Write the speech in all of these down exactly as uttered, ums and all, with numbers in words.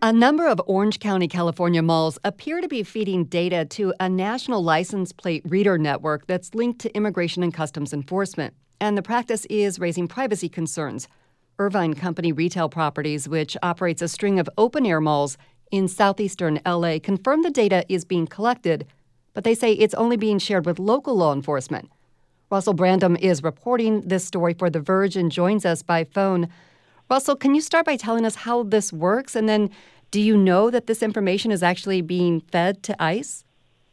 A number of Orange County, California malls appear to be feeding data to a national license plate reader network that's linked to Immigration and Customs Enforcement. And the practice is raising privacy concerns. Irvine Company Retail Properties, which operates a string of open-air malls in southeastern L A, confirmed the data is being collected, but they say it's only being shared with local law enforcement. Russell Brandom is reporting this story for The Verge and joins us by phone. Russell, can you start by telling us how this works? And then, do you know that this information is actually being fed to ICE?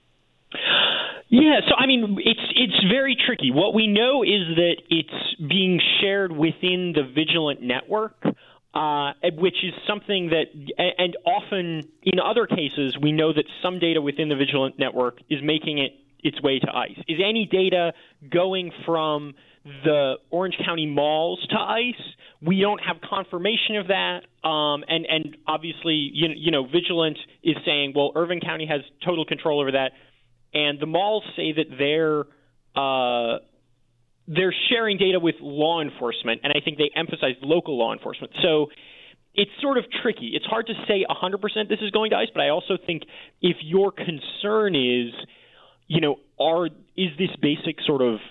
Yeah, so I mean, it's it's very tricky. What we know is that it's being shared within the Vigilant network, uh, which is something that, and often in other cases, we know that some data within the Vigilant network is making it its way to ICE. Is any data going from the Orange County malls to ICE? We don't have confirmation of that. Um, and, and obviously, you know, you know, Vigilant is saying, well, Irvine County has total control over that. And the malls say that they're uh, they're sharing data with law enforcement, and I think they emphasize local law enforcement. So it's sort of tricky. It's hard to say one hundred percent this is going to ICE, but I also think if your concern is, you know, are is this basic sort of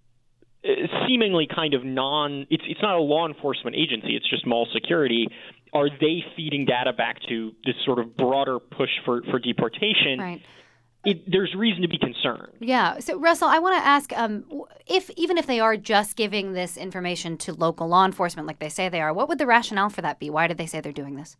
seemingly kind of non, it's it's not a law enforcement agency, it's just mall security. Are they feeding data back to this sort of broader push for, for deportation? Right. It, there's reason to be concerned. Yeah. So, Russell, I want to ask, um, if even if they are just giving this information to local law enforcement like they say they are, what would the rationale for that be? Why did they say they're doing this?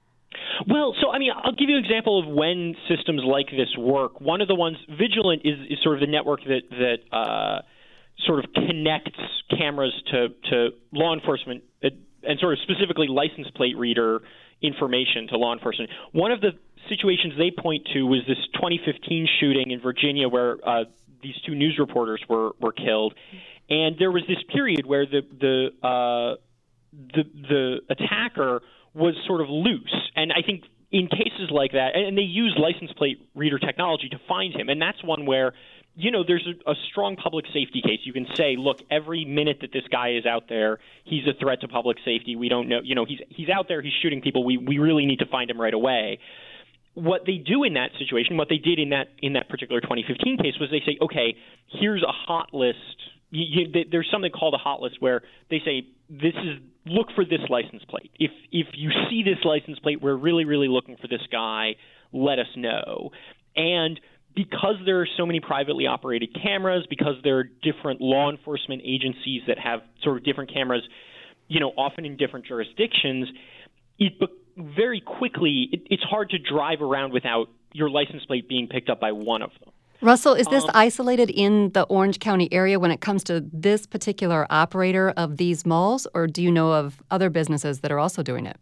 Well, so, I mean, I'll give you an example of when systems like this work. One of the ones, Vigilant is, is sort of the network that, that uh, sort of connects cameras to, to law enforcement and sort of specifically license plate reader information to law enforcement. One of the situations they point to was this twenty fifteen shooting in Virginia where uh, these two news reporters were, were killed. And there was this period where the the, uh, the the attacker was sort of loose. And I think in cases like that, and they use license plate reader technology to find him, and that's one where, you know, there's a, a strong public safety case. You can say, look, every minute that this guy is out there, he's a threat to public safety. We don't know, you know, he's he's out there, he's shooting people. We we really need to find him right away. What they do in that situation, what they did in that in that particular twenty fifteen case was they say, okay, here's a hot list. You, you, there's something called a hot list where they say, this is look for this license plate. If if you see this license plate, we're really, really looking for this guy. Let us know. And because there are so many privately operated cameras, because there are different law enforcement agencies that have sort of different cameras, you know, often in different jurisdictions, it be- very quickly, it, it's hard to drive around without your license plate being picked up by one of them. Russell, is this um, isolated in the Orange County area when it comes to this particular operator of these malls, or do you know of other businesses that are also doing it?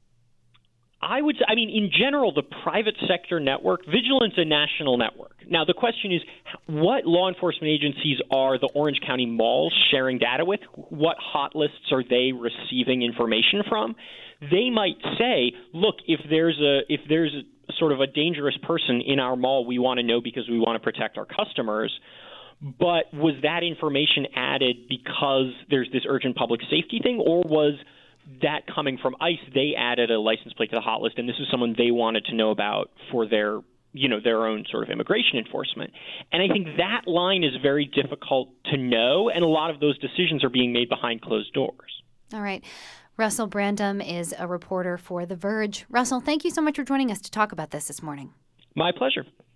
I would I mean, in general, the private sector network, Vigilant's a national network. Now, the question is, what law enforcement agencies are the Orange County malls sharing data with? What hot lists are they receiving information from? They might say, look, if there's a if there's a, sort of a dangerous person in our mall, we want to know because we want to protect our customers. But was that information added because there's this urgent public safety thing, or was that coming from ICE? They added a license plate to the hot list, and this is someone they wanted to know about for their, you know, their own sort of immigration enforcement. And I think that line is very difficult to know, and a lot of those decisions are being made behind closed doors. All right. Russell Brandom is a reporter for The Verge. Russell, thank you so much for joining us to talk about this this morning. My pleasure.